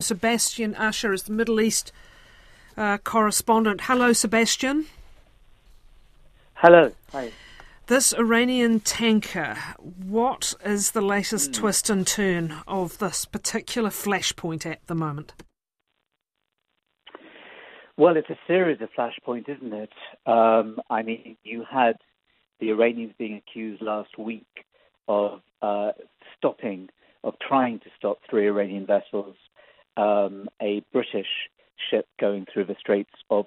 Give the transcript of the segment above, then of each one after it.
Sebastian Usher is the Middle East correspondent. Hello, Sebastian. Hello. Hi. This Iranian tanker, what is the latest twist and turn of this particular flashpoint at the moment? Well, it's a series of flashpoints, isn't it? You had the Iranians being accused last week of trying to stop 3 Iranian vessels, a British ship going through the Straits of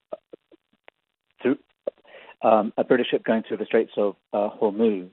Hormuz.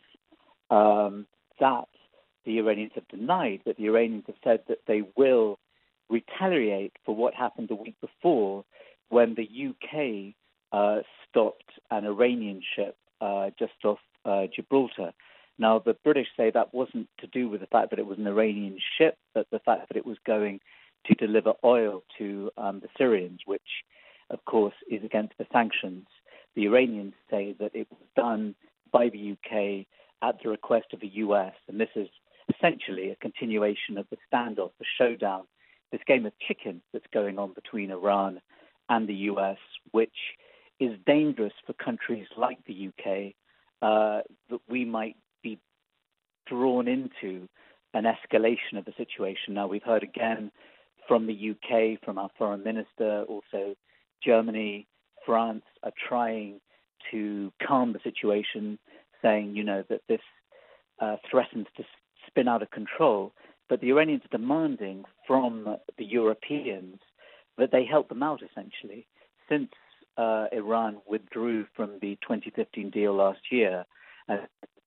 That the Iranians have denied, but the Iranians have said that they will retaliate for what happened the week before when the UK stopped an Iranian ship just off Gibraltar. Now, the British say that wasn't to do with the fact that it was an Iranian ship, but the fact that it was going to deliver oil to the Syrians, which, of course, is against the sanctions. The Iranians say that it was done by the UK at the request of the US, and this is essentially a continuation of the standoff, the showdown, this game of chicken that's going on between Iran and the US, which is dangerous for countries like the UK, that we might be drawn into an escalation of the situation. Now, we've heard again from the UK, from our foreign minister, also Germany, France are trying to calm the situation, saying, that this threatens to spin out of control. But the Iranians are demanding from the Europeans that they help them out, essentially. Since Iran withdrew from the 2015 deal last year, and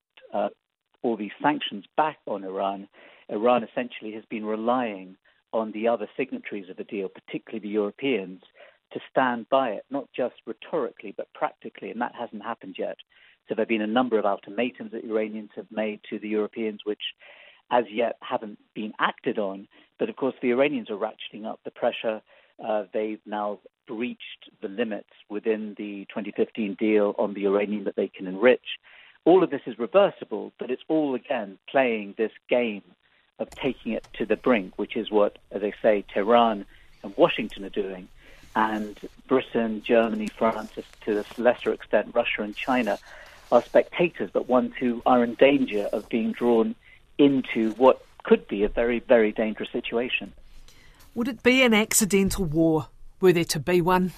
all these sanctions back on Iran, Iran essentially has been relying on the other signatories of the deal, particularly the Europeans, to stand by it, not just rhetorically, but practically, and that hasn't happened yet. So there have been a number of ultimatums that Iranians have made to the Europeans, which as yet haven't been acted on. But of course, the Iranians are ratcheting up the pressure. They've now breached the limits within the 2015 deal on the uranium that they can enrich. All of this is reversible, but it's all, again, playing this game of taking it to the brink, which is what, as I say, Tehran and Washington are doing. And Britain, Germany, France, to a lesser extent, Russia and China are spectators, but ones who are in danger of being drawn into what could be a very, very dangerous situation. Would it be an accidental war, were there to be one?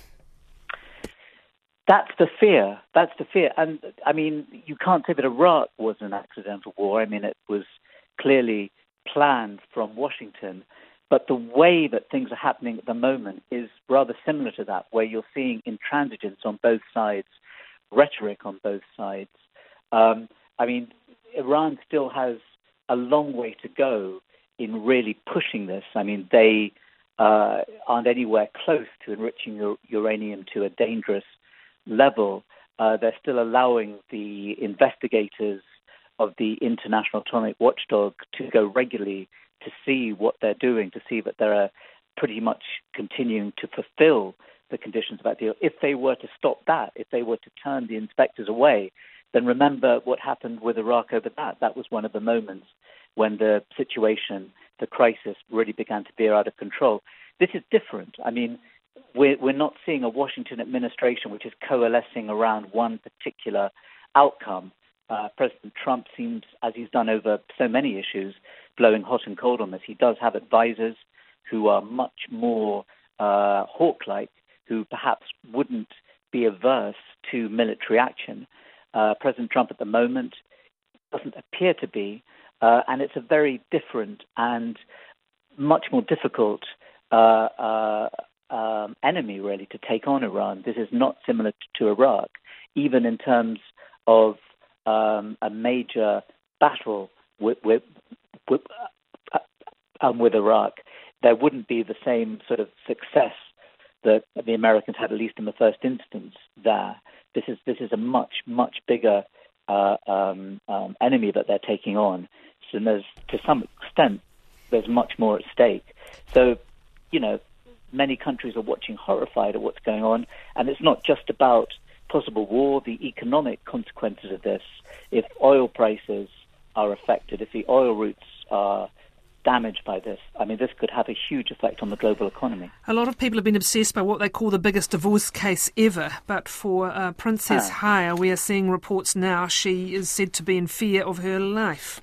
That's the fear. And, you can't say that Iraq was an accidental war. It was clearly planned from Washington. But the way that things are happening at the moment is rather similar to that, where you're seeing intransigence on both sides, rhetoric on both sides. Iran still has a long way to go in really pushing this. They aren't anywhere close to enriching uranium to a dangerous level. They're still allowing the investigators of the International Atomic Watchdog to go regularly to see what they're doing, to see that they're pretty much continuing to fulfill the conditions of that deal. If they were to stop that, if they were to turn the inspectors away, then remember what happened with Iraq over that. That was one of the moments when the situation, the crisis, really began to veer out of control. This is different. We're not seeing a Washington administration which is coalescing around one particular outcome. President Trump seems, as he's done over so many issues, blowing hot and cold on this. He does have advisors who are much more hawk-like, who perhaps wouldn't be averse to military action. President Trump at the moment doesn't appear to be, and it's a very different and much more difficult enemy, really, to take on Iran. This is not similar to Iraq, even in terms of a major battle with Iraq. There wouldn't be the same sort of success that the Americans had, at least in the first instance there. This is a much bigger enemy that they're taking on. So there's, to some extent, there's much more at stake. So, many countries are watching horrified at what's going on, and it's not just about possible war, the economic consequences of this. If oil prices are affected, if the oil routes are damaged by this. I mean, this could have a huge effect on the global economy. A lot of people have been obsessed by what they call the biggest divorce case ever, but for Princess Haya, we are seeing reports now she is said to be in fear of her life.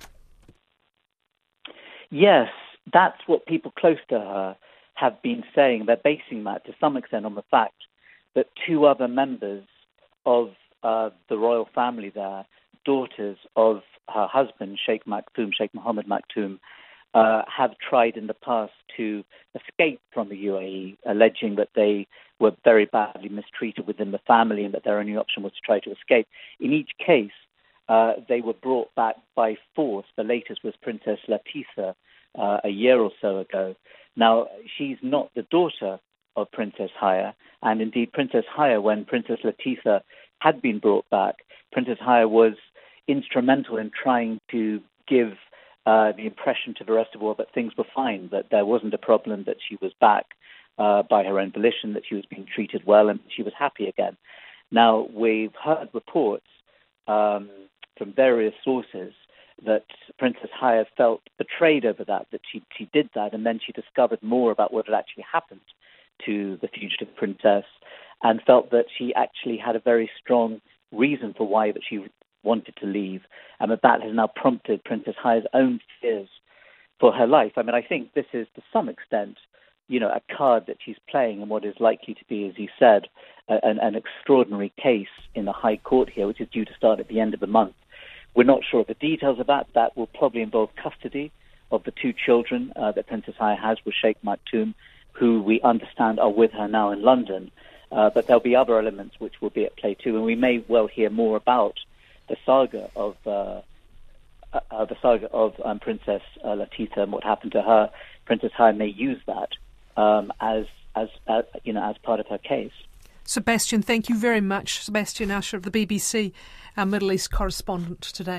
Yes, that's what people close to her have been saying. They're basing that to some extent on the fact that two other members of the royal family there, daughters of her husband, Sheikh Mohammed Maktoum, have tried in the past to escape from the UAE, alleging that they were very badly mistreated within the family and that their only option was to try to escape. In each case, they were brought back by force. The latest was Princess Letizia a year or so ago. Now, she's not the daughter of Princess Haya, and indeed Princess Haya, when Princess Letizia had been brought back, Princess Haya was instrumental in trying to give the impression to the rest of the world that things were fine, that there wasn't a problem, that she was back by her own volition, that she was being treated well, and she was happy again. Now, we've heard reports from various sources that Princess Haya felt betrayed over that she did that, and then she discovered more about what had actually happened to the fugitive princess and felt that she actually had a very strong reason for why that she wanted to leave, and that has now prompted Princess Haya's own fears for her life. I mean, I think this is, to some extent, a card that she's playing in what is likely to be, as you said, an extraordinary case in the High Court here, which is due to start at the end of the month. We're not sure of the details of that. That will probably involve custody of the two children that Princess Haya has with Sheikh Maktoum, who we understand are with her now in London. But there'll be other elements which will be at play too, and we may well hear more about the saga of Princess Letizia and what happened to her. Princess Haya may use that as part of her case. Sebastian, thank you very much. Sebastian Usher of the BBC, our Middle East correspondent today.